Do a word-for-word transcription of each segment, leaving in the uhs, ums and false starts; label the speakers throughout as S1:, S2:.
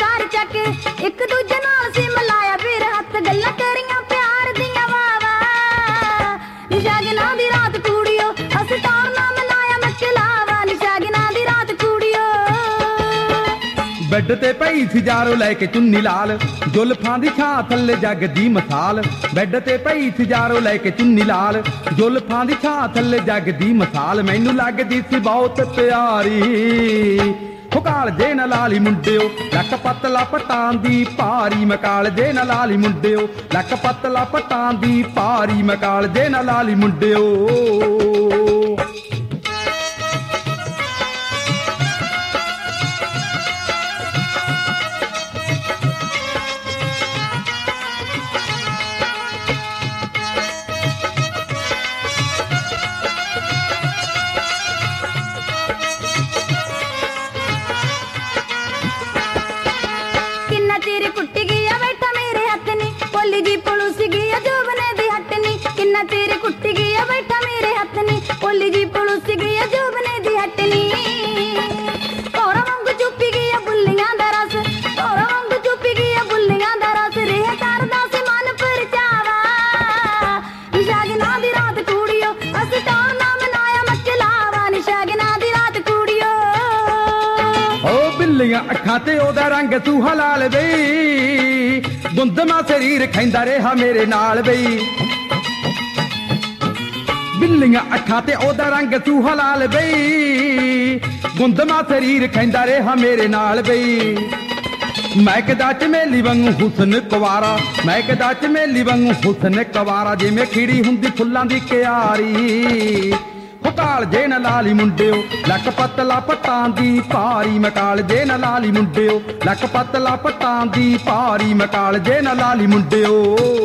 S1: car चक एक दूजे नाल सी मिलाया फिर हथ गल्लां करियां प्यार दियां वावा निशागना दी रात कूड़ियो अस टौर ना मनाया मचलावा निशागना दी रात कूड़ियो
S2: बैड ते पई सी जारो लैके चुन्नी लाल जुल्फां दी छां थल्ले जग दी मसाल बैड ते पई सी जारो लैके चुन्नी लाल जुल्फां दी छां थल्ले जग दी मसाल मैनू लगदी सी बहुत प्यारी काल जे न लाली मुंडियो लक पतला पटां दी भारी मकाल जे न लाली मुंडियो लक पतला पटां दी भारी मकाल जे न लाली मुंडियो
S1: तेरे कुट्टी गया बैठा मेरे हाथ नी ओली जी पड़ोसी गया जोबने दी हटनी तोरा वांग चुपी गया बुल्लियां दा रस तोरा वांग चुपी गया बुल्लियां दा रस रेह करदा से मन परचावा निशागना दी रात कूड़ियो अस टौर ना मनाया मचलावा निशागना दी रात कूड़ियो
S2: ओ बिल्लियां अखां ते ओदा रंग सूहा लाल बई गुंदमा शरीर खैंदा रेहा मेरे नाल बई बिल्लियां अखां ते ओदा रंग सूहा लाल बई गुंदमा शरीर खैंदा रेहा मेरे नाल बई मैं कदा चमेली वांगू हुसन कुवारा मैं कदा चमेली वांगू हुसन कुवारा जिवें खिड़ी हुंदी फुल्लां दी क्यारी काल जे न लाली मुंडियो लक पतला पटां दी भारी मकाल जे न लाली मुंडियो लक पतला पटां दी भारी मकाल जे न लाली मुंडियो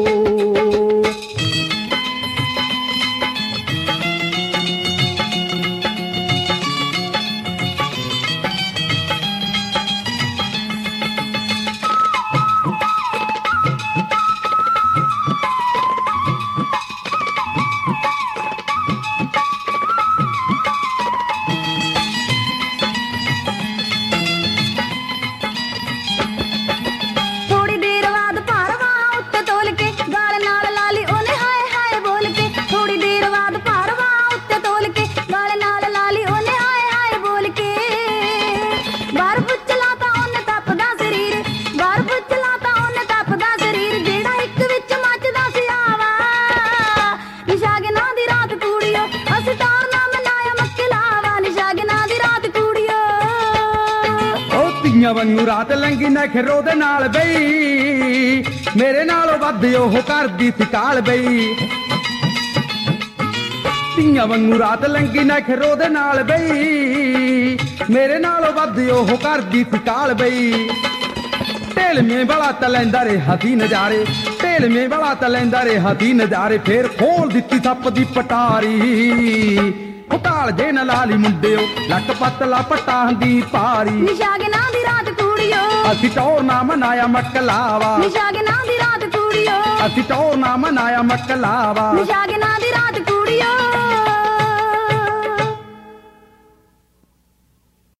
S2: वांगू रात लंघी नखरो दे नाल बई मेरे नालों वध ओह करदी सी काल बई तियां वांगू रात लंघी नखरो दे नाल बई मेरे नालों वध ओह करदी सी काल बई ढेलमे वाला तलैंदा रे हसी नजारे ढेलमे वाला तलैंदा रे हसी नजारे फिर खोल दित्ती सप दी पटारी काल जे न लाली मुंडियो लक पतला पटां दी भारी
S1: निशागना दी रात कूड़ियो
S2: असी टौर ना मनाया मकलावा
S1: निशागना दी रात कूड़ियो
S2: असी टौर ना मनाया मकलावा
S1: निशागना